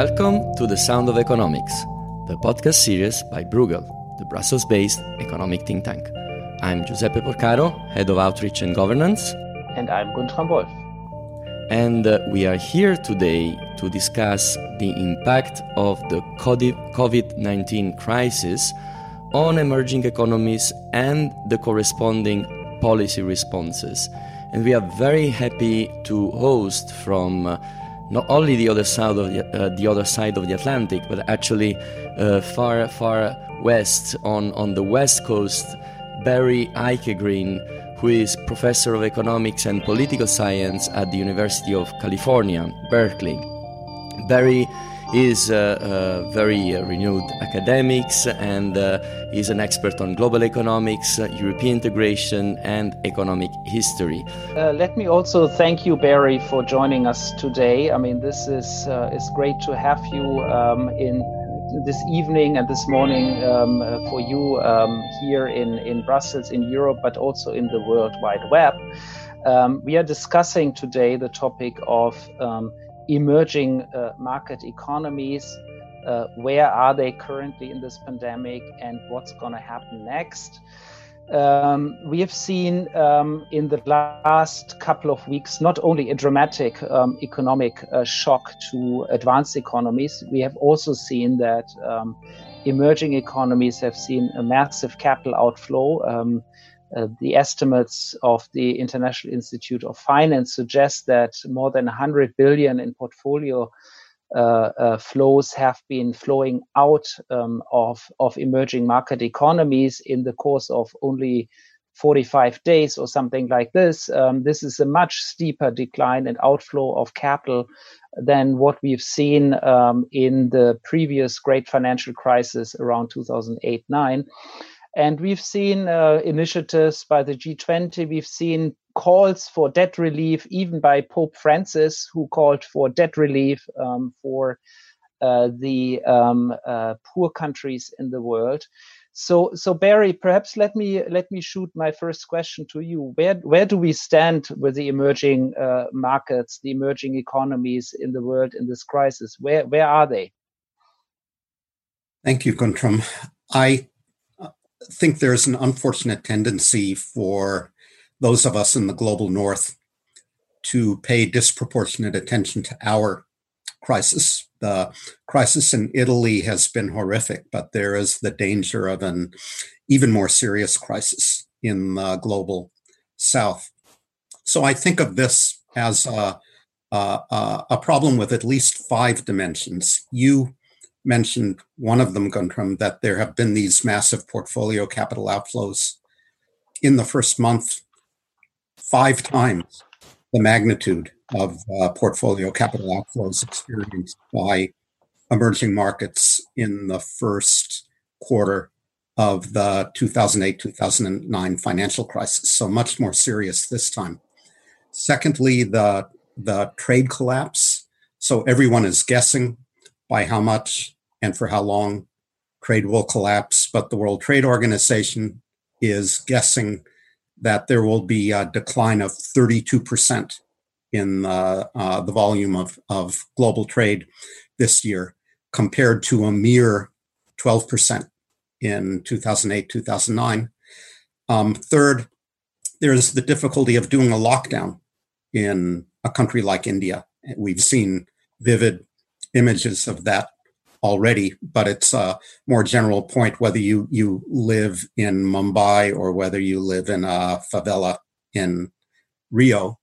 Welcome to The Sound of Economics, the podcast series by Bruegel, the Brussels-based economic think tank. I'm Giuseppe Porcaro, Head of Outreach and Governance. And I'm Guntram Wolf. And we are here today to discuss the impact of the COVID-19 crisis on emerging economies and the corresponding policy responses. And we are very happy to host from not only the other side of the Atlantic, but actually far west on the west coast, Barry Eichengreen, who is professor of economics and political science at the University of California, Berkeley. Barry is a very renowned academic and is an expert on global economics, European integration, and economic history. Let me also thank you, Barry, for joining us today. I mean, this is great to have you in this evening and this morning for you here in Brussels, in Europe, but also in the World Wide Web. We are discussing today the topic of emerging market economies. Where are they currently in this pandemic and what's going to happen next? We have seen in the last couple of weeks not only a dramatic economic shock to advanced economies, we have also seen that emerging economies have seen a massive capital outflow. The estimates of the International Institute of Finance suggest that more than 100 billion in portfolio flows have been flowing out of emerging market economies in the course of only 45 days or something like this. This is a much steeper decline and outflow of capital than what we've seen in the previous great financial crisis around 2008-9. And we've seen initiatives by the G20. We've seen calls for debt relief, even by Pope Francis, who called for debt relief for the poor countries in the world. So Barry, perhaps let me shoot my first question to you. Where do we stand with the emerging markets, the emerging economies in the world in this crisis? Where are they? Thank you, Guntram. I think there's an unfortunate tendency for those of us in the global north to pay disproportionate attention to our crisis. The crisis in Italy has been horrific, but there is the danger of an even more serious crisis in the global south. So I think of this as a problem with at least 5 dimensions. You mentioned one of them, Guntram, that there have been these massive portfolio capital outflows in the first month, 5 times the magnitude of portfolio capital outflows experienced by emerging markets in the first quarter of the 2008-2009 financial crisis. So much more serious this time. Secondly, the trade collapse. So everyone is guessing by how much and for how long trade will collapse. But the World Trade Organization is guessing that there will be a decline of 32% in the volume of global trade this year, compared to a mere 12% in 2008-2009. Third, there's the difficulty of doing a lockdown in a country like India. We've seen vivid images of that already, but it's a more general point whether you live in Mumbai or whether you live in a favela in Rio.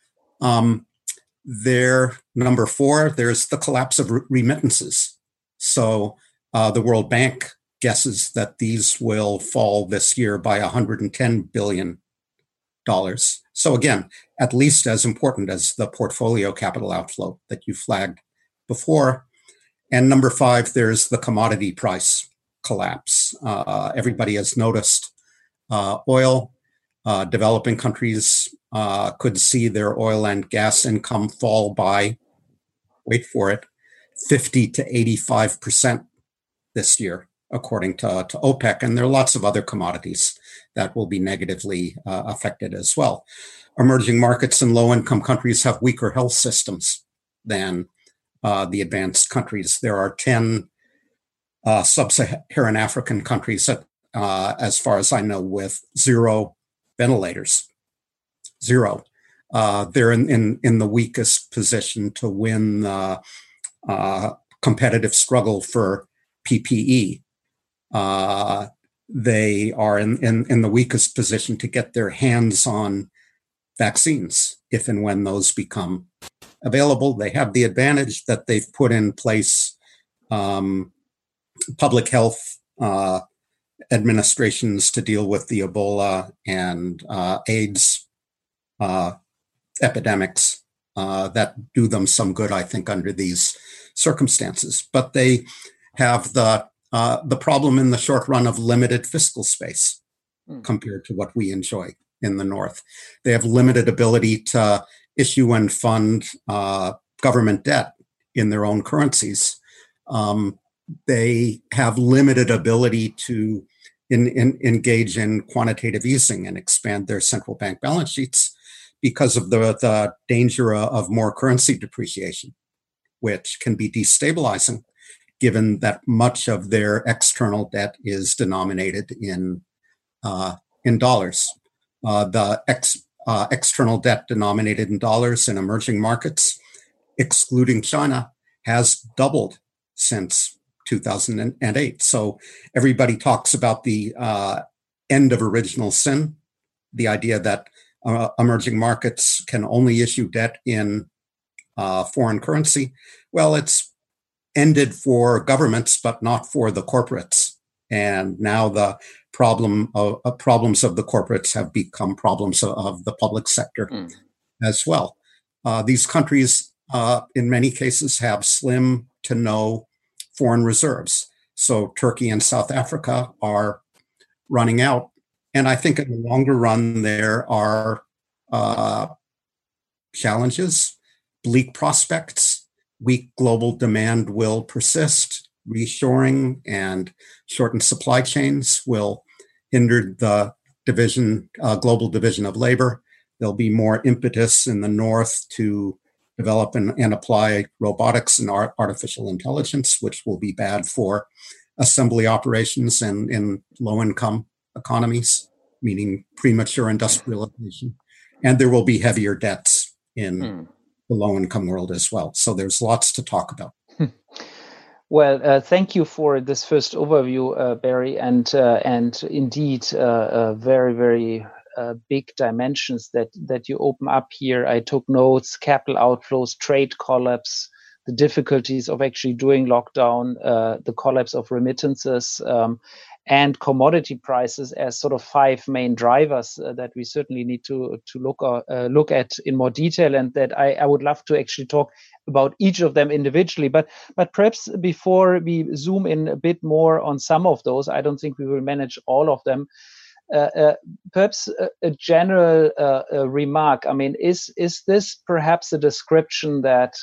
Number 4, there's the collapse of remittances. So the World Bank guesses that these will fall this year by $110 billion. So again, at least as important as the portfolio capital outflow that you flagged before. And number 5, there's the commodity price collapse. Everybody has noticed oil. Developing countries could see their oil and gas income fall by, wait for it, 50 to 85% this year, according to OPEC. And there are lots of other commodities that will be negatively affected as well. Emerging markets and low-income countries have weaker health systems than the advanced countries. There are 10 sub-Saharan African countries, as far as I know, with 0 ventilators. 0. They're in the weakest position to win the competitive struggle for PPE. They are in the weakest position to get their hands on vaccines if and when those become available. They have the advantage that they've put in place public health administrations to deal with the Ebola and AIDS epidemics that do them some good, I think, under these circumstances. But they have the problem in the short run of limited fiscal space compared to what we enjoy in the North. They have limited ability to issue and fund government debt in their own currencies. They have limited ability to engage in quantitative easing and expand their central bank balance sheets because of the danger of more currency depreciation, which can be destabilizing given that much of their external debt is denominated in dollars. The external debt denominated in dollars in emerging markets, excluding China, has doubled since 2008. So everybody talks about the end of original sin, the idea that emerging markets can only issue debt in foreign currency. Well, it's ended for governments, but not for the corporates. And now the problems of the corporates have become problems of the public sector as well. These countries, in many cases, have slim to no foreign reserves. So Turkey and South Africa are running out. And I think in the longer run, there are challenges, bleak prospects. Weak global demand will persist. Reshoring and shortened supply chains will hinder the global division of labor. There'll be more impetus in the North to develop and apply robotics and artificial intelligence, which will be bad for assembly operations in low-income economies, meaning premature industrialization. And there will be heavier debts in the low-income world as well. So there's lots to talk about. Well, thank you for this first overview, Barry, and indeed, very, very big dimensions that you open up here. I took notes: capital outflows, trade collapse, the difficulties of actually doing lockdown, the collapse of remittances, and commodity prices as sort of 5 main drivers that we certainly need to look at in more detail, and that I would love to actually talk about each of them individually. But perhaps before we zoom in a bit more on some of those, I don't think we will manage all of them. Perhaps a general remark. I mean, is this perhaps a description that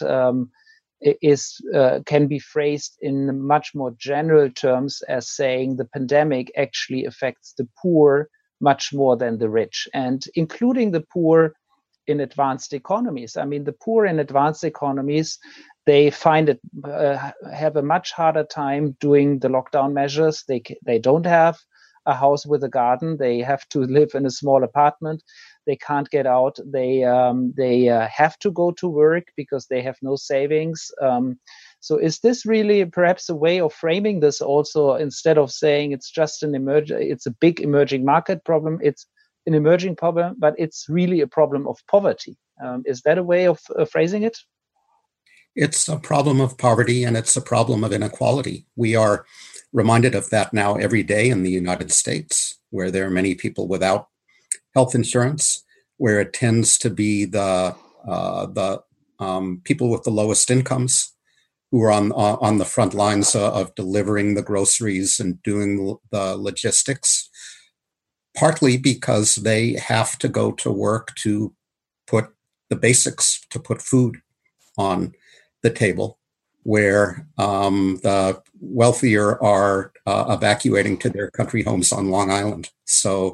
can be phrased in much more general terms as saying the pandemic actually affects the poor much more than the rich, and including the poor in advanced economies? I mean, the poor in advanced economies, they find it have a much harder time doing the lockdown measures. They don't have a house with a garden. They have to live in a small apartment. They can't get out. They have to go to work because they have no savings. So is this really perhaps a way of framing this also, instead of saying it's just it's a big emerging market problem, it's an emerging problem, but it's really a problem of poverty? Is that a way of phrasing it? It's a problem of poverty, and it's a problem of inequality. We are reminded of that now every day in the United States, where there are many people without health insurance, where it tends to be the people with the lowest incomes who are on the front lines of delivering the groceries and doing the logistics, partly because they have to go to work to put the basics, to put food on the table, where the wealthier are evacuating to their country homes on Long Island. So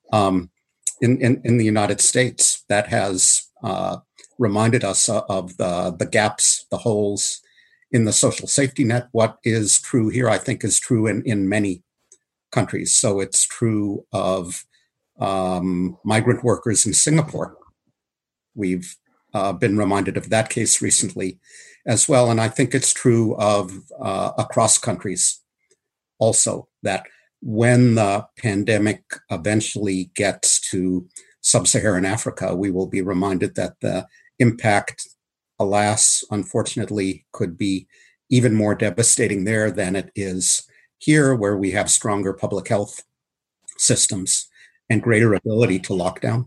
in the United States, that has reminded us of the gaps, the holes in the social safety net. What is true here, I think, is true in many countries. So it's true of migrant workers in Singapore. We've been reminded of that case recently as well. And I think it's true of across countries also, that when the pandemic eventually gets to sub-Saharan Africa, we will be reminded that the impact, alas, unfortunately, could be even more devastating there than it is here, where we have stronger public health systems and greater ability to lock down.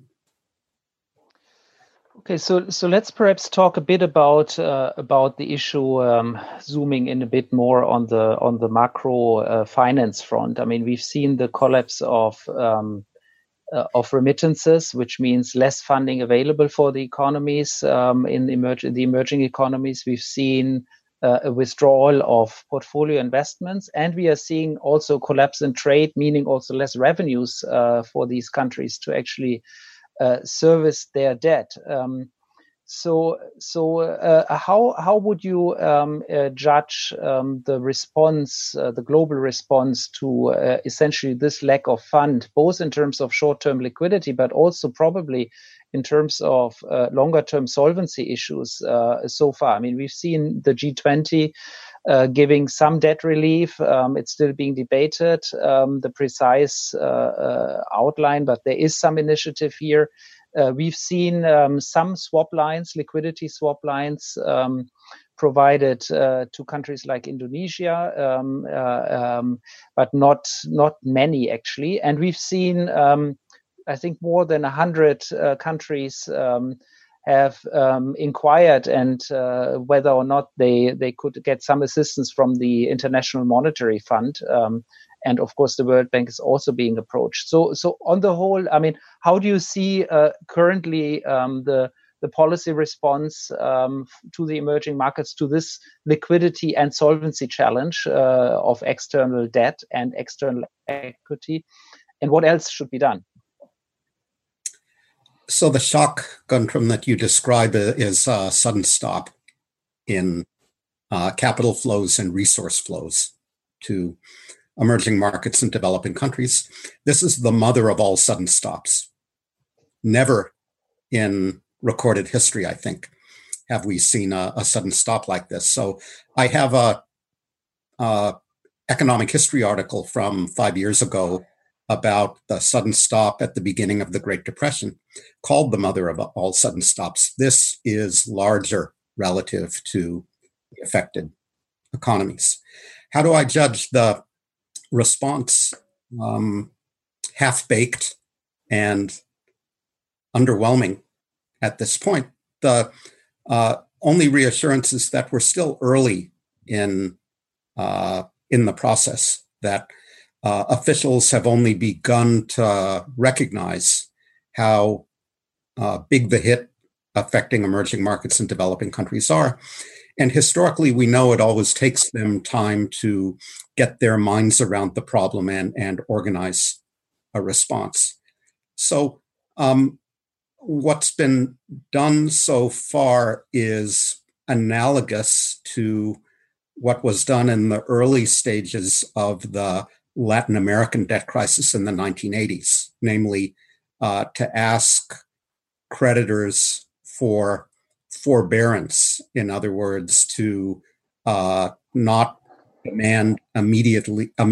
Okay, so let's perhaps talk a bit about the issue, zooming in a bit more on the macro finance front. I mean, we've seen the collapse of remittances, which means less funding available for the economies in the emerging economies. We've seen a withdrawal of portfolio investments, and we are seeing also collapse in trade, meaning also less revenues for these countries to actually service their debt. So how would you judge the response, the global response to essentially this lack of fund, both in terms of short-term liquidity, but also probably in terms of longer-term solvency issues so far? I mean, we've seen the G20 giving some debt relief. It's still being debated, the precise outline, but there is some initiative here. We've seen some swap lines, liquidity swap lines, provided to countries like Indonesia, but not many actually. And we've seen, I think, more than 100 countries have inquired and whether or not they could get some assistance from the International Monetary Fund. And of course, the World Bank is also being approached. So on the whole, I mean, how do you see currently the policy response to the emerging markets to this liquidity and solvency challenge of external debt and external equity? And what else should be done? So the shock, Guntram, that you describe is a sudden stop in capital flows and resource flows to emerging markets and developing countries. This is the mother of all sudden stops. Never in recorded history, I think, have we seen a sudden stop like this. So I have a economic history article from 5 years ago about the sudden stop at the beginning of the Great Depression, called the mother of all sudden stops. This is larger relative to the affected economies. How do I judge the response? Half-baked and underwhelming at this point. The only reassurance is that we're still early in the process, that officials have only begun to recognize how big the hit affecting emerging markets and developing countries are. And historically, we know it always takes them time to get their minds around the problem and organize a response. So what's been done so far is analogous to what was done in the early stages of the Latin American debt crisis in the 1980s, namely to ask creditors for forbearance, in other words, to not demand immediate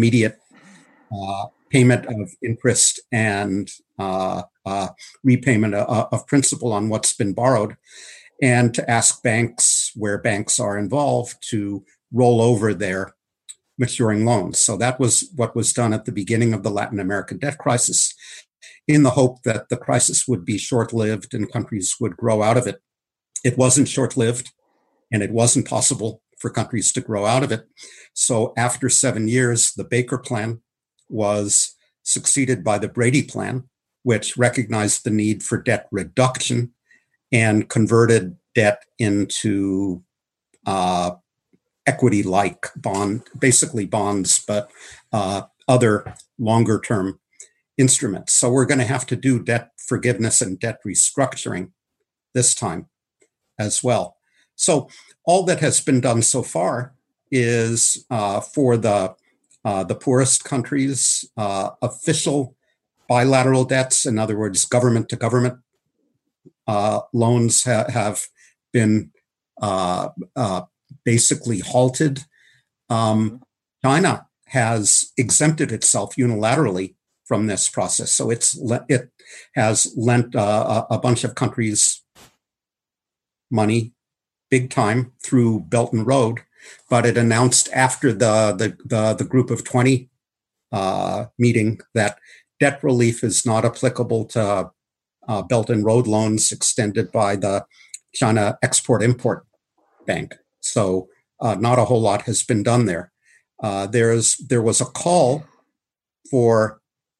payment of interest and repayment of principal on what's been borrowed, and to ask banks, where banks are involved, to roll over their maturing loans. So that was what was done at the beginning of the Latin American debt crisis, in the hope that the crisis would be short-lived and countries would grow out of it. It wasn't short-lived, and it wasn't possible for countries to grow out of it. So after 7 years, the Baker Plan was succeeded by the Brady Plan, which recognized the need for debt reduction and converted debt into equity-like basically bonds, but other longer-term instruments. So we're going to have to do debt forgiveness and debt restructuring this time as well. So all that has been done so far is for the poorest countries, official bilateral debts, in other words, government to government loans have been basically halted. China has exempted itself unilaterally from this process. So it has lent a bunch of countries money big time through Belt and Road, but it announced after the Group of 20 meeting that debt relief is not applicable to Belt and Road loans extended by the China Export-Import Bank. So not a whole lot has been done there. There was a call for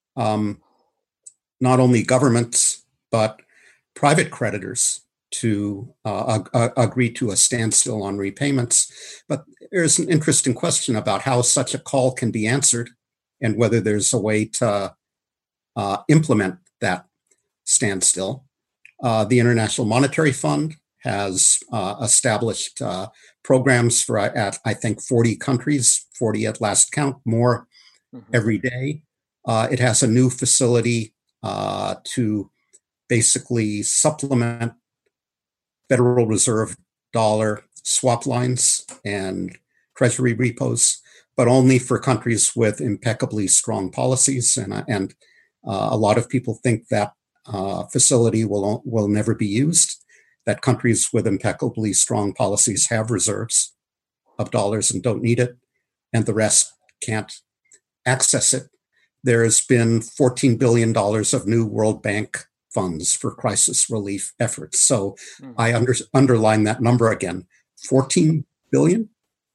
not only governments, but private creditors to agree to a standstill on repayments. But there's an interesting question about how such a call can be answered and whether there's a way to implement that standstill. The International Monetary Fund has established programs for, I think, 40 countries, 40 at last count, more every day. It has a new facility to basically supplement Federal Reserve dollar swap lines and treasury repos, but only for countries with impeccably strong policies. And a lot of people think that facility will never be used, that countries with impeccably strong policies have reserves of dollars and don't need it, and the rest can't access it. There has been $14 billion of new World Bank funds for crisis relief efforts. So I underline that number again, 14 billion.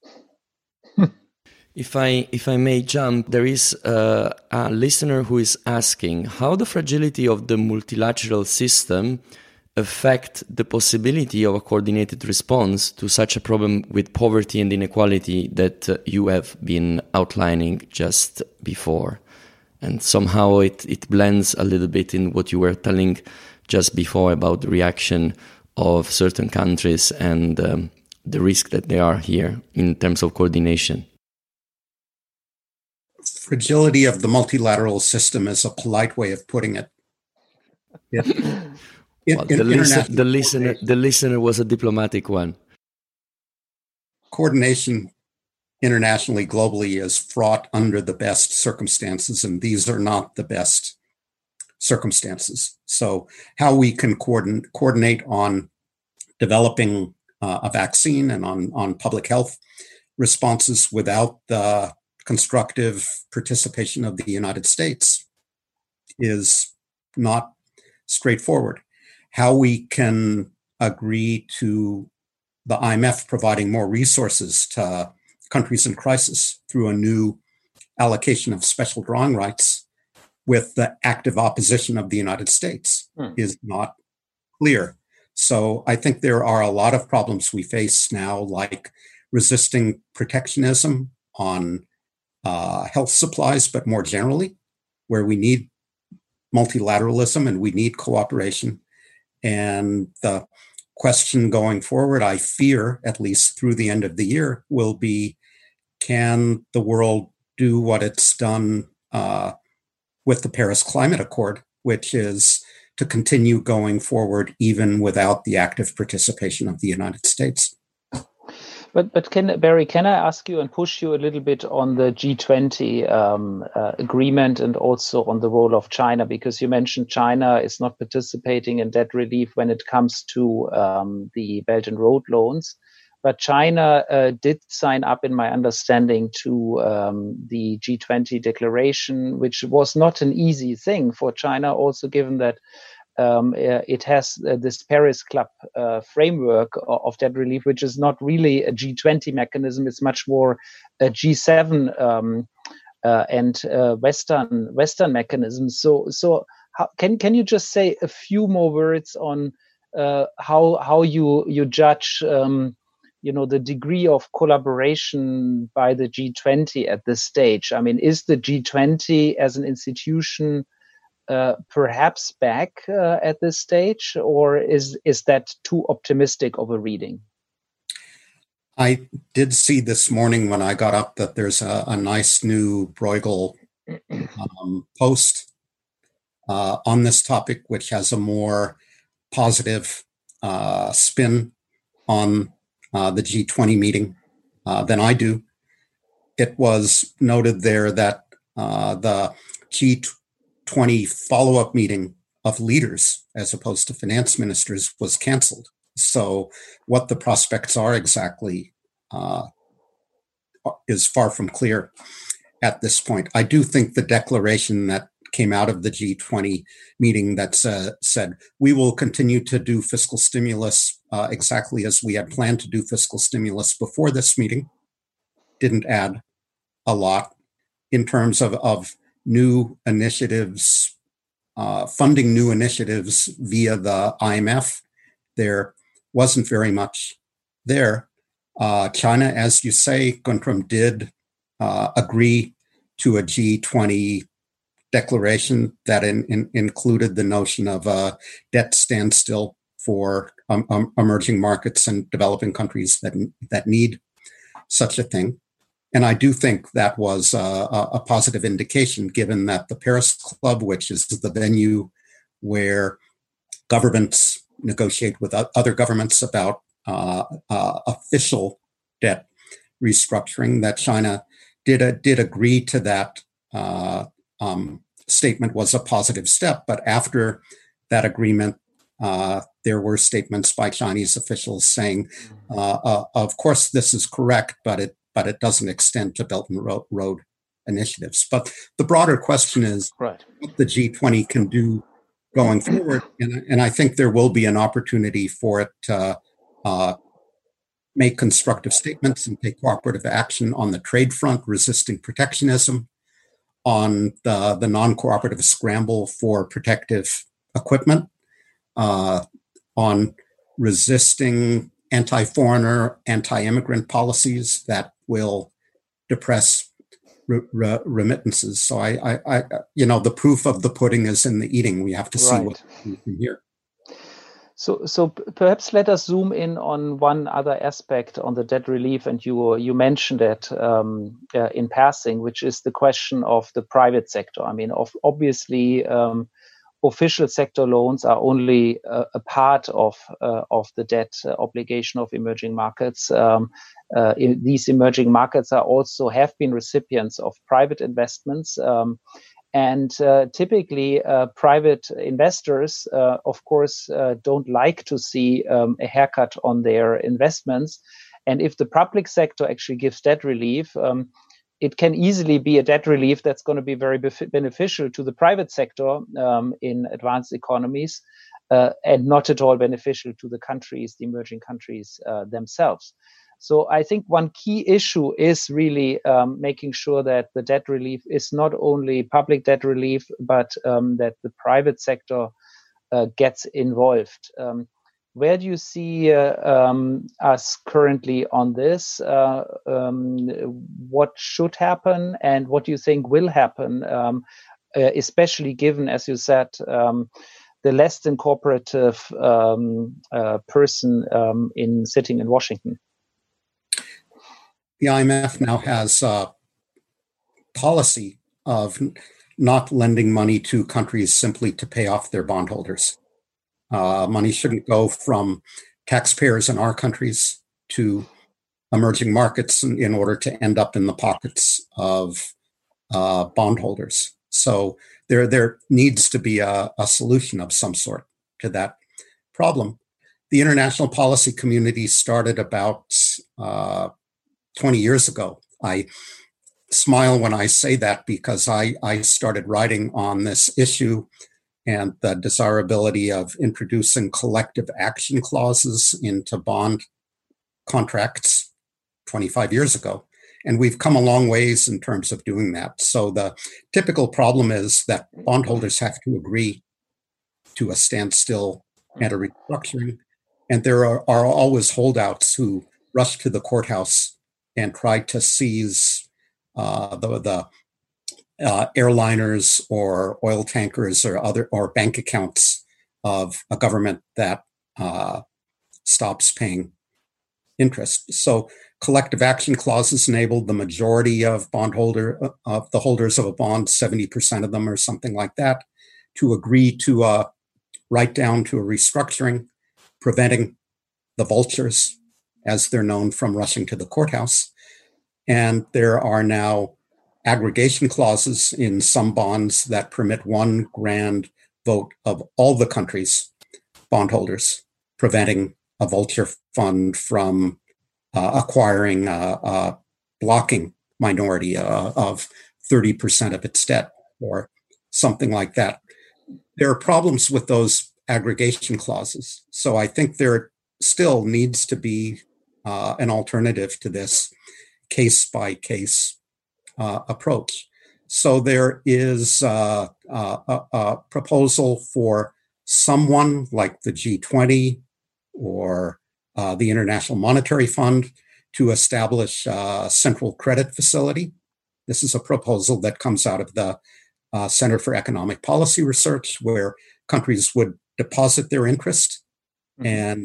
If I may jump, there is a listener who is asking how the fragility of the multilateral system affect the possibility of a coordinated response to such a problem with poverty and inequality that you have been outlining just before. And somehow it blends a little bit in what you were telling just before about the reaction of certain countries and the risk that they are here in terms of coordination. Fragility of the multilateral system is a polite way of putting it. The listener was a diplomatic one. Coordination internationally, globally, is fraught under the best circumstances, and these are not the best circumstances. So how we can coordinate on developing a vaccine and on public health responses without the constructive participation of the United States is not straightforward. How we can agree to the IMF providing more resources to countries in crisis through a new allocation of special drawing rights with the active opposition of the United States is not clear. So I think there are a lot of problems we face now, like resisting protectionism on health supplies, but more generally, where we need multilateralism and we need cooperation. And the question going forward, I fear, at least through the end of the year, will be, can the world do what it's done with the Paris Climate Accord, which is to continue going forward even without the active participation of the United States? But Barry, can I ask you and push you a little bit on the G20 agreement and also on the role of China? Because you mentioned China is not participating in debt relief when it comes to the Belt and Road loans. But China did sign up, in my understanding, to the G20 declaration, which was not an easy thing for China, also given that it has this Paris Club framework of debt relief, which is not really a G20 mechanism. It's much more a G7 and Western mechanisms. So can you just say a few more words on how you judge the degree of collaboration by the G20 at this stage? I mean, is the G20 as an institution perhaps back at this stage, or is that too optimistic of a reading? I did see this morning when I got up that there's a nice new Bruegel post on this topic, which has a more positive spin on the G20 meeting than I do. It was noted there that the G20 follow-up meeting of leaders, as opposed to finance ministers, was canceled. So what the prospects are exactly is far from clear at this point. I do think the declaration that came out of the G20 meeting that said, we will continue to do fiscal stimulus exactly as we had planned to do fiscal stimulus before this meeting, didn't add a lot in terms of new initiatives, funding new initiatives via the IMF. There wasn't very much there. China, as you say, Guntram, did agree to a G20 declaration that included the notion of a debt standstill for emerging markets and developing countries that need such a thing. And I do think that was a positive indication, given that the Paris Club, which is the venue where governments negotiate with other governments about official debt restructuring, that China did agree to that statement was a positive step. But after that agreement, there were statements by Chinese officials saying, of course, this is correct, but it doesn't extend to Belt and Road initiatives. But the broader question is what the G20 can do going forward. And I think there will be an opportunity for it to make constructive statements and take cooperative action on the trade front, resisting protectionism, on the non-cooperative scramble for protective equipment, on resisting anti-foreigner, anti-immigrant policies that will depress remittances. So I the proof of the pudding is in the eating. We have to see what we can hear. So perhaps let us zoom in on one other aspect on the debt relief, and you mentioned it in passing, which is the question of the private sector. I mean, obviously, official sector loans are only a part of the debt obligation of emerging markets. These emerging markets have been recipients of private investments. And typically, private investors, of course, don't like to see a haircut on their investments. And if the public sector actually gives debt relief, it can easily be a debt relief that's going to be very beneficial to the private sector in advanced economies, and not at all beneficial to the emerging countries themselves. So I think one key issue is really making sure that the debt relief is not only public debt relief, but that the private sector gets involved. Where do you see us currently on this? What should happen, and what do you think will happen, especially given, as you said, the less than cooperative person sitting in Washington? The IMF now has a policy of not lending money to countries simply to pay off their bondholders. Money shouldn't go from taxpayers in our countries to emerging markets in order to end up in the pockets of bondholders. So there needs to be a solution of some sort to that problem. The international policy community started about 20 years ago. I smile when I say that because I started writing on this issue and the desirability of introducing collective action clauses into bond contracts 25 years ago. And we've come a long ways in terms of doing that. So the typical problem is that bondholders have to agree to a standstill and a restructuring. And there are always holdouts who rush to the courthouse and try to seize the airliners or oil tankers or bank accounts of a government that stops paying interest. So collective action clauses enabled the majority of the holders of a bond, 70% of them or something like that, to agree to a write down to a restructuring, preventing the vultures, as they're known, from rushing to the courthouse. And there are now aggregation clauses in some bonds that permit one grand vote of all the country's bondholders, preventing a vulture fund from acquiring a blocking minority of 30% of its debt or something like that. There are problems with those aggregation clauses. So I think there still needs to be an alternative to this case-by-case approach. So there is a proposal for someone like the G20 or the International Monetary Fund to establish a central credit facility. This is a proposal that comes out of the Center for Economic Policy Research, where countries would deposit their interest, and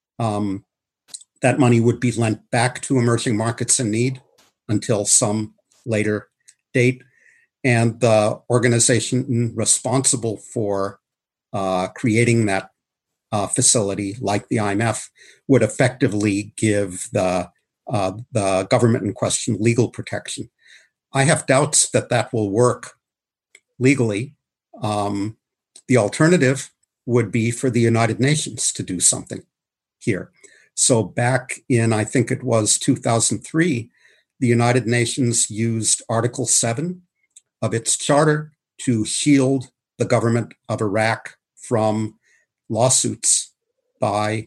that money would be lent back to emerging markets in need until some later date. And the organization responsible for creating that facility, like the IMF, would effectively give the government in question legal protection. I have doubts that that will work legally. The alternative would be for the United Nations to do something here. So back in, I think it was 2003, the United Nations used Article 7 of its charter to shield the government of Iraq from lawsuits by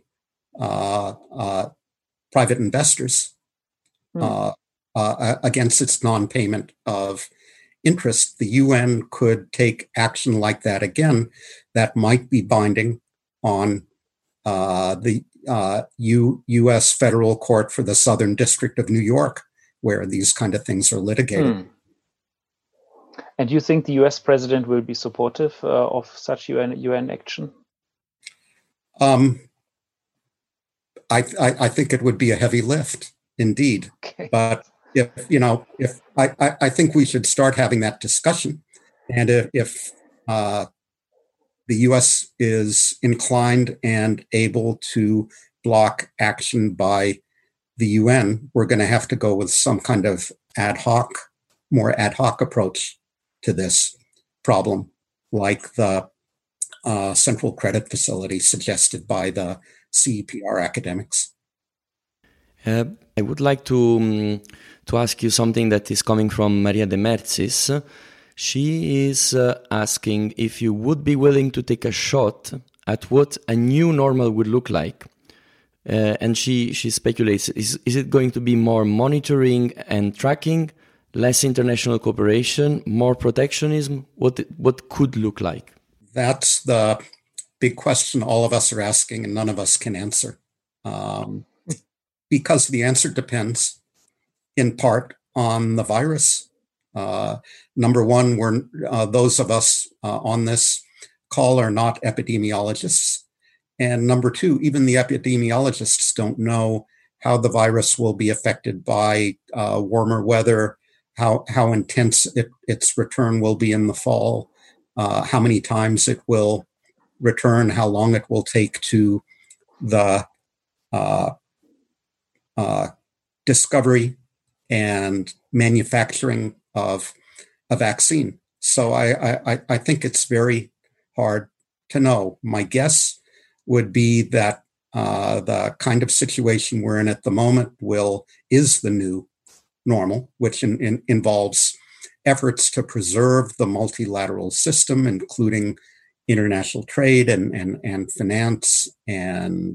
private investors against its non-payment of interest. The UN could take action like that again that might be binding on the U.S. Federal Court for the Southern District of New York, where these kind of things are litigated. And do you think the U.S. president will be supportive of such UN action? I think it would be a heavy lift, indeed. Okay. But if I think we should start having that discussion, and if the U.S. is inclined and able to block action by the UN, we're going to have to go with some kind of more ad hoc approach to this problem, like the central credit facility suggested by the CEPR academics. I would like to ask you something that is coming from Maria de Mertzis. She is asking if you would be willing to take a shot at what a new normal would look like. And she speculates, is it going to be more monitoring and tracking, less international cooperation, more protectionism? What could look like? That's the big question all of us are asking and none of us can answer. Because the answer depends in part on the virus. Number one, those of us on this call are not epidemiologists. And number two, even the epidemiologists don't know how the virus will be affected by warmer weather, how intense its return will be in the fall, how many times it will return, how long it will take to the discovery and manufacturing of a vaccine. So I think it's very hard to know. My guess would be that the kind of situation we're in at the moment is the new normal, which involves efforts to preserve the multilateral system, including international trade and finance and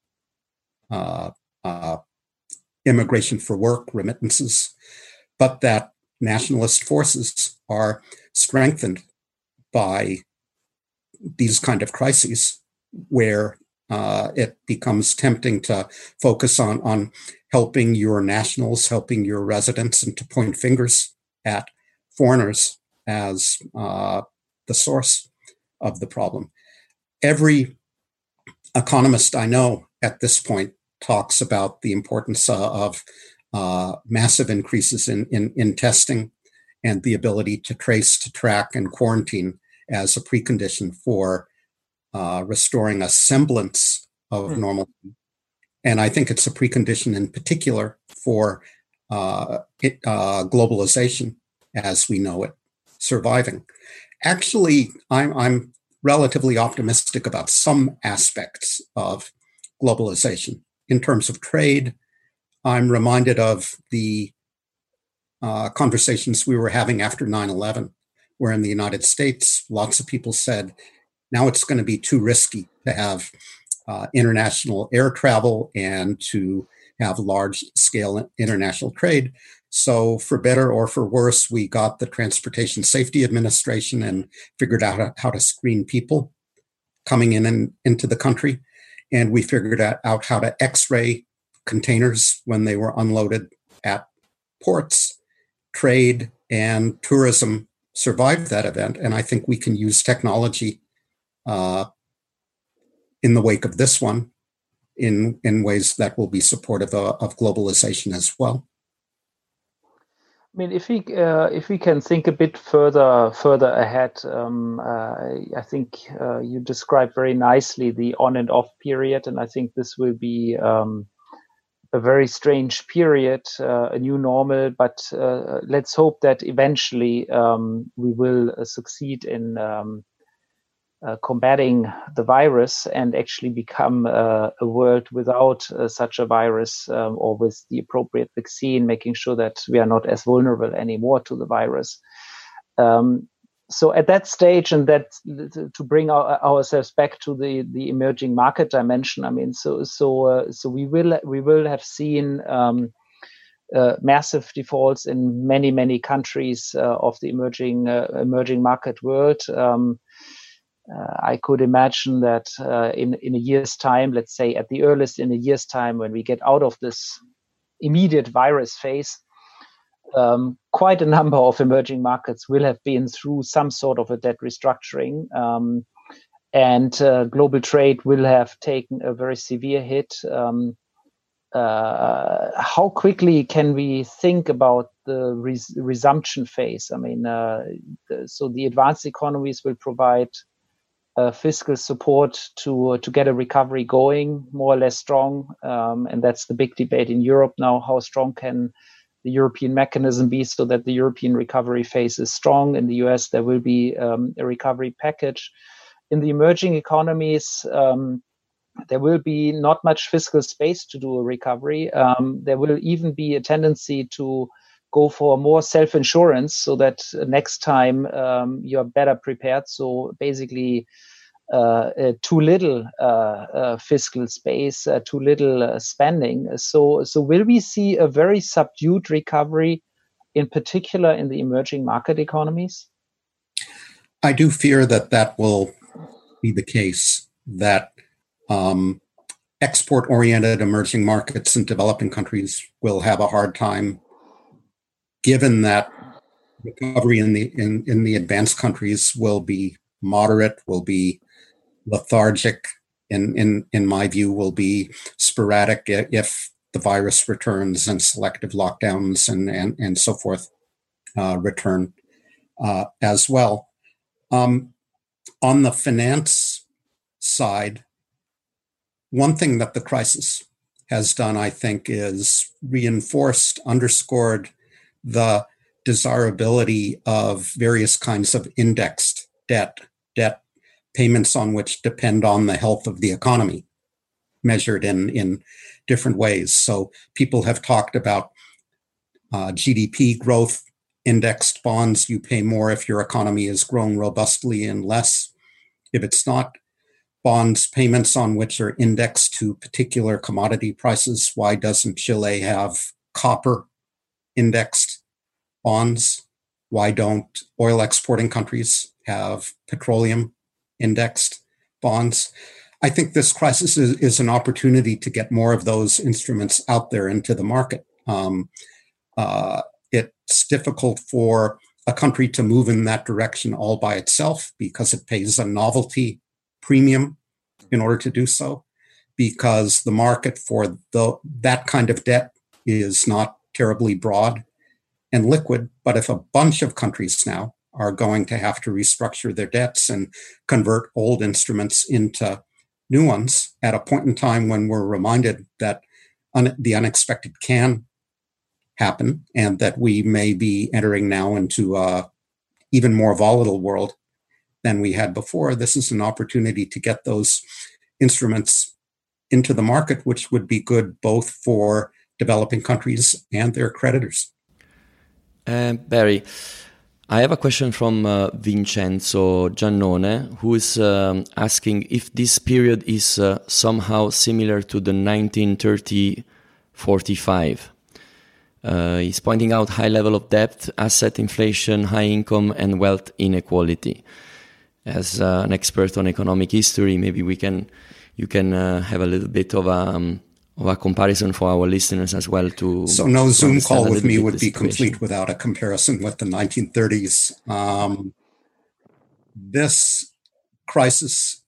immigration for work, remittances, but that nationalist forces are strengthened by these kind of crises, where it becomes tempting to focus on helping your nationals, helping your residents, and to point fingers at foreigners as the source of the problem. Every economist I know at this point talks about the importance of massive increases in testing and the ability to trace, to track, and quarantine as a precondition for restoring a semblance of normalcy. And I think it's a precondition in particular for globalization as we know it surviving. Actually, I'm relatively optimistic about some aspects of globalization. In terms of trade, I'm reminded of the conversations we were having after 9/11, where in the United States, lots of people said, now it's going to be too risky to have international air travel and to have large-scale international trade. So for better or for worse, we got the Transportation Safety Administration and figured out how to screen people coming in and into the country. And we figured out how to X-ray containers when they were unloaded at ports. Trade and tourism survived that event. And I think we can use technology in the wake of this one in ways that will be supportive of globalization as well. I mean, if we can think a bit further ahead, I think you described very nicely the on and off period, and I think this will be a very strange period, a new normal. But let's hope that eventually we will succeed in combating the virus and actually become a world without such a virus, or with the appropriate vaccine, making sure that we are not as vulnerable anymore to the virus. So at that stage, and that to bring ourselves back to the emerging market dimension, I mean, so we will have seen massive defaults in many countries of the emerging market world. I could imagine that in a year's time, let's say at the earliest in a year's time, when we get out of this immediate virus phase, quite a number of emerging markets will have been through some sort of a debt restructuring, and global trade will have taken a very severe hit. How quickly can we think about the resumption phase? I mean, so the advanced economies will provide fiscal support to get a recovery going, more or less strong, and that's the big debate in Europe now. How strong can the European mechanism be so that the European recovery phase is strong? In the US, there will be a recovery package. In the emerging economies, there will be not much fiscal space to do a recovery. There will even be a tendency to go for more self-insurance so that next time you're better prepared. So basically, too little fiscal space, too little spending. So will we see a very subdued recovery, in particular in the emerging market economies? I do fear that will be the case, that export-oriented emerging markets in developing countries will have a hard time, given that recovery in the advanced countries will be moderate, will be lethargic, in my view, will be sporadic if the virus returns and selective lockdowns and so forth return as well. On the finance side, one thing that the crisis has done, I think, is underscored the desirability of various kinds of indexed debt payments on which depend on the health of the economy, measured in different ways. So people have talked about GDP growth indexed bonds. You pay more if your economy has grown robustly and less if it's not. Bonds, payments on which are indexed to particular commodity prices. Why doesn't Chile have copper indexed bonds? Why don't oil exporting countries have petroleum indexed bonds? I think this crisis is an opportunity to get more of those instruments out there into the market. It's difficult for a country to move in that direction all by itself because it pays a novelty premium in order to do so. because the market for that kind of debt is not terribly broad and liquid. But if a bunch of countries now are going to have to restructure their debts and convert old instruments into new ones at a point in time when we're reminded that the unexpected can happen and that we may be entering now into a even more volatile world than we had before, this is an opportunity to get those instruments into the market, which would be good both for developing countries and their creditors. Barry, I have a question from Vincenzo Giannone, who is asking if this period is somehow similar to the 1930-45. He's pointing out high level of debt, asset inflation, high income, and wealth inequality. As an expert on economic history, maybe you can have a little bit of a comparison for our listeners as well. So no Zoom call with me would be complete without a comparison with the 1930s. This crisis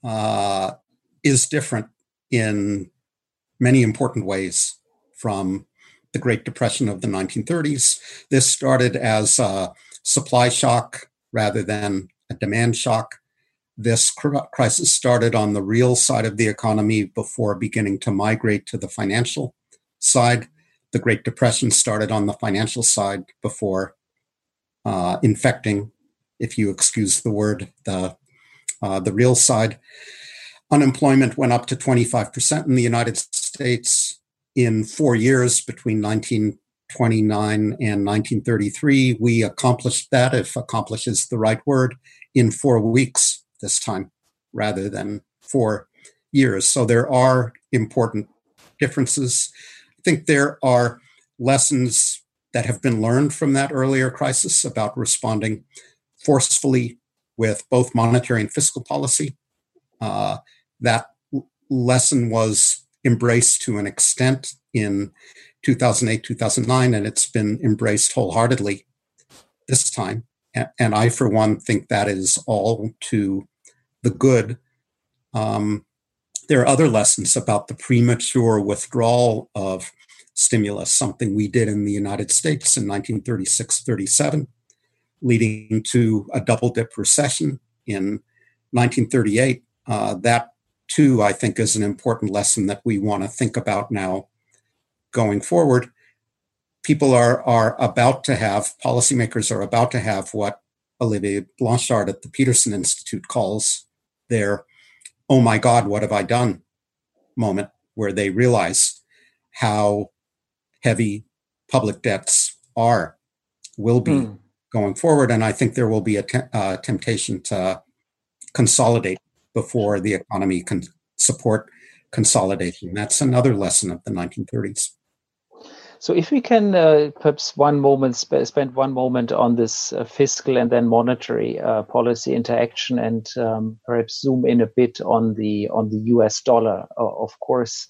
is different in many important ways from the Great Depression of the 1930s. This started as a supply shock rather than a demand shock. This crisis started on the real side of the economy before beginning to migrate to the financial side. The Great Depression started on the financial side before infecting, if you excuse the word, the real side. Unemployment went up to 25% in the United States. In 4 years, between 1929 and 1933, we accomplished that, if accomplish is the right word, in 4 weeks this time, rather than 4 years. So there are important differences. I think there are lessons that have been learned from that earlier crisis about responding forcefully with both monetary and fiscal policy. That lesson was embraced to an extent in 2008, 2009, and it's been embraced wholeheartedly this time. And I, for one, think that is all to the good. There are other lessons about the premature withdrawal of stimulus, something we did in the United States in 1936-37, leading to a double-dip recession in 1938. That, too, I think is an important lesson that we want to think about now going forward. People are about to have, policymakers are about to have what Olivier Blanchard at the Peterson Institute calls their, oh my God, what have I done moment, where they realize how heavy public debts will be going forward. And I think there will be a temptation to consolidate before the economy can support consolidation. That's another lesson of the 1930s. So if we can perhaps spend one moment on this fiscal and then monetary policy interaction, and perhaps zoom in a bit on the US dollar. Of course,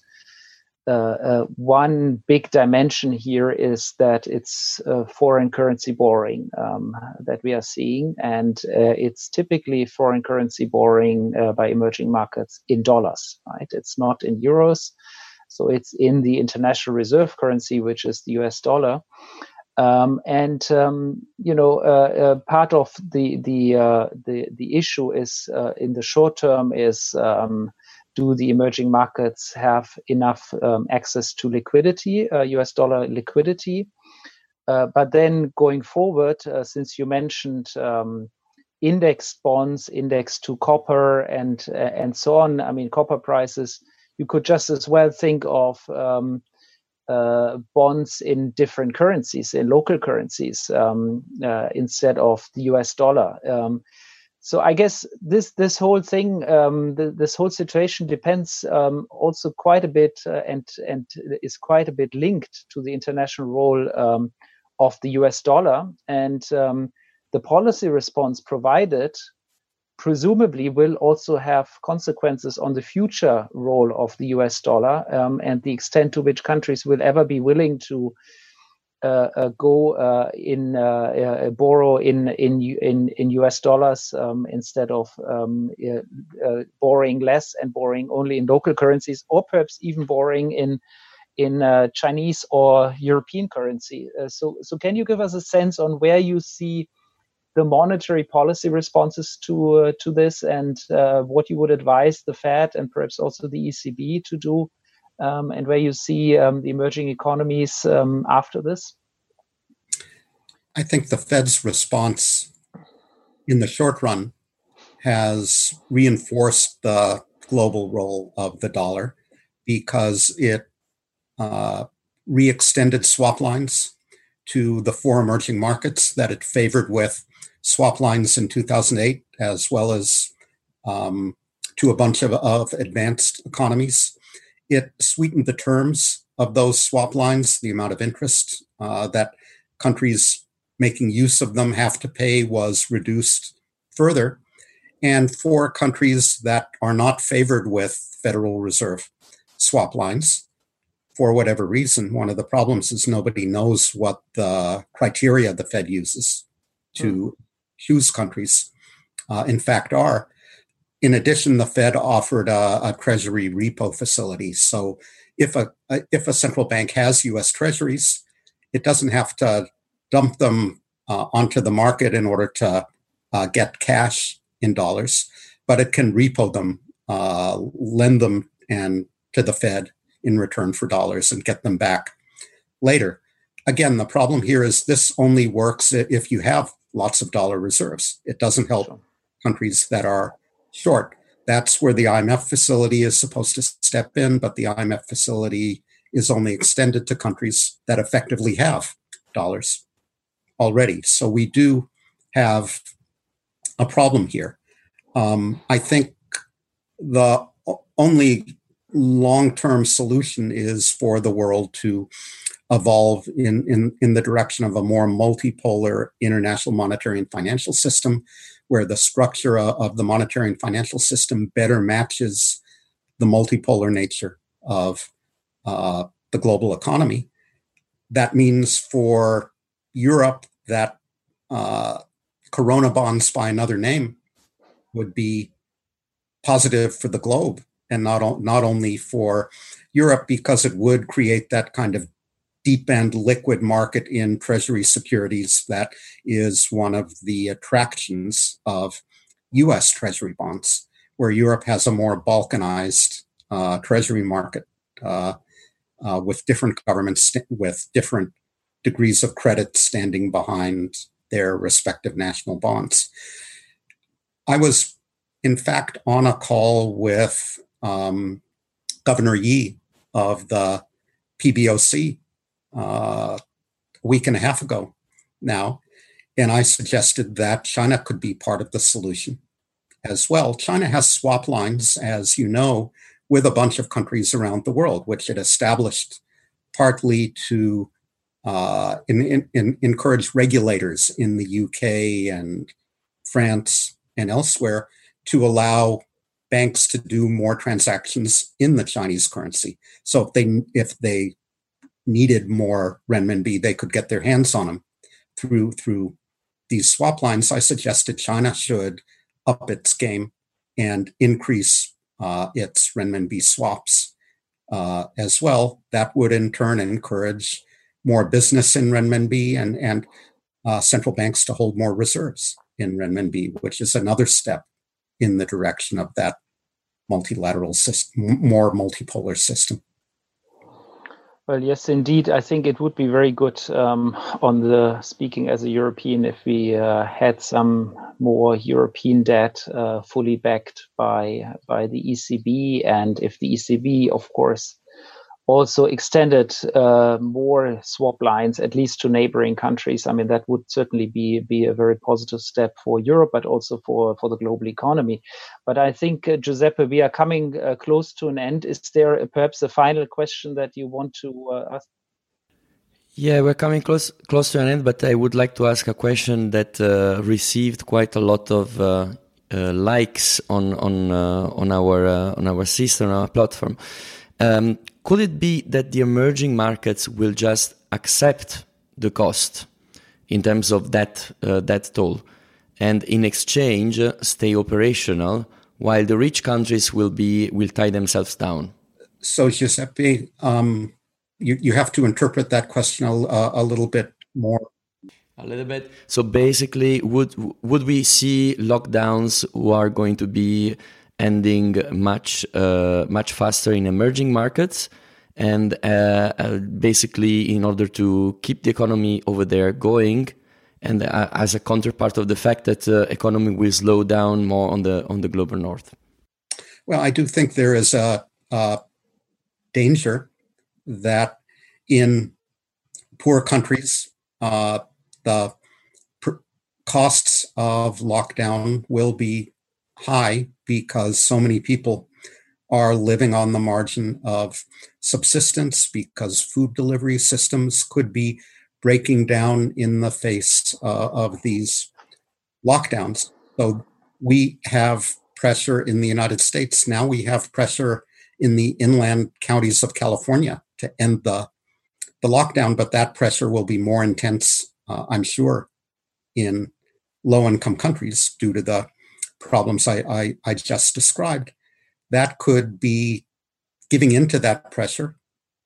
one big dimension here is that it's foreign currency borrowing that we are seeing, and it's typically foreign currency borrowing by emerging markets in dollars, right? It's not in euros. So it's in the international reserve currency, which is the US dollar. Part of the issue is in the short term is do the emerging markets have enough access to liquidity, US dollar liquidity? But then going forward, since you mentioned indexed bonds, indexed to copper and so on, I mean, copper prices, you could just as well think of bonds in different currencies, in local currencies, instead of the US dollar. So I guess this whole thing, this whole situation depends also quite a bit and is quite a bit linked to the international role of the US dollar, and the policy response provided presumably will also have consequences on the future role of the US dollar and the extent to which countries will ever be willing to borrow in US dollars instead of borrowing less and borrowing only in local currencies, or perhaps even borrowing in Chinese or European currency. So can you give us a sense on where you see the monetary policy responses to this, and what you would advise the Fed and perhaps also the ECB to do, and where you see the emerging economies after this? I think the Fed's response in the short run has reinforced the global role of the dollar, because it re-extended swap lines to the 4 emerging markets that it favored with swap lines in 2008, as well as to a bunch of advanced economies. It sweetened the terms of those swap lines. The amount of interest that countries making use of them have to pay was reduced further. And for countries that are not favored with Federal Reserve swap lines, for whatever reason, one of the problems is nobody knows what the criteria the Fed uses to choose countries, in fact, are. In addition, the Fed offered a Treasury repo facility. So if a central bank has U.S. Treasuries, it doesn't have to dump them onto the market in order to get cash in dollars, but it can repo them, lend them to the Fed in return for dollars and get them back later. Again, the problem here is this only works if you have lots of dollar reserves. It doesn't help countries that are short. That's where the IMF facility is supposed to step in, but the IMF facility is only extended to countries that effectively have dollars already. So we do have a problem here. I think the only long-term solution is for the world to evolve in the direction of a more multipolar international monetary and financial system, where the structure of the monetary and financial system better matches the multipolar nature of the global economy. That means for Europe that Corona bonds by another name would be positive for the globe, and not only for Europe, because it would create that kind of deep end liquid market in treasury securities that is one of the attractions of US treasury bonds, where Europe has a more balkanized treasury market with different governments with different degrees of credit standing behind their respective national bonds. I was, in fact, on a call with Governor Yi of the PBOC a week and a half ago now, and I suggested that China could be part of the solution as well. China has swap lines, as you know, with a bunch of countries around the world, which it established partly to encourage regulators in the UK and France and elsewhere to allow banks to do more transactions in the Chinese currency. So if they needed more renminbi, they could get their hands on them through these swap lines. I suggested China should up its game and increase its renminbi swaps as well. That would in turn encourage more business in renminbi and central banks to hold more reserves in renminbi, which is another step in the direction of that multilateral system, more multipolar system. Well, yes, indeed. I think it would be very good speaking as a European, if we had some more European debt fully backed by the ECB, and if the ECB, of course, also extended more swap lines, at least to neighboring countries. I mean, that would certainly be a very positive step for Europe, but also for the global economy. But I think, Giuseppe, we are coming close to an end. Is there perhaps a final question that you want to ask? Yeah, we're coming close to an end, but I would like to ask a question that received quite a lot of likes on our system, on our platform. Could it be that the emerging markets will just accept the cost in terms of that toll, and in exchange stay operational, while the rich countries will tie themselves down. So Giuseppe, you have to interpret that question a little bit more. A little bit. So basically, would we see lockdowns who are going to be ending much faster in emerging markets, and basically in order to keep the economy over there going, and as a counterpart of the fact that economy will slow down more on the global north? Well, I do think there is a danger that in poor countries, the costs of lockdown will be high because so many people are living on the margin of subsistence, because food delivery systems could be breaking down in the face of these lockdowns. So we have pressure in the United States. Now we have pressure in the inland counties of California to end the lockdown, but that pressure will be more intense, I'm sure, in low-income countries due to the problems I just described. That could be giving into that pressure.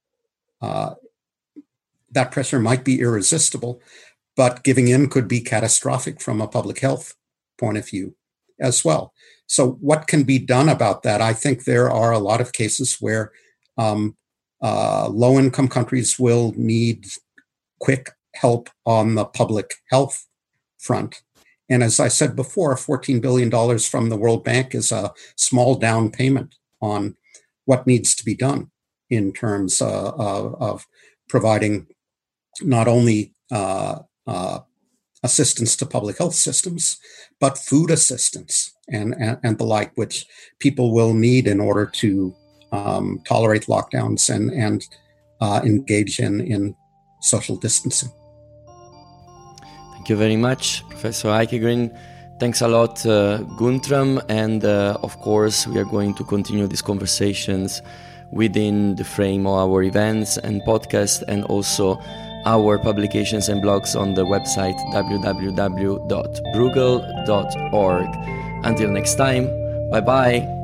That pressure might be irresistible, but giving in could be catastrophic from a public health point of view as well. So what can be done about that? I think there are a lot of cases where low-income countries will need quick help on the public health front. And as I said before, $14 billion from the World Bank is a small down payment on what needs to be done in terms of providing not only assistance to public health systems, but food assistance and the like, which people will need in order to tolerate lockdowns and engage in social distancing. Thank you very much, Professor Eikegren. Thanks a lot, Guntram. And of course, we are going to continue these conversations within the frame of our events and podcasts, and also our publications and blogs on the website www.bruegel.org. Until next time, bye-bye.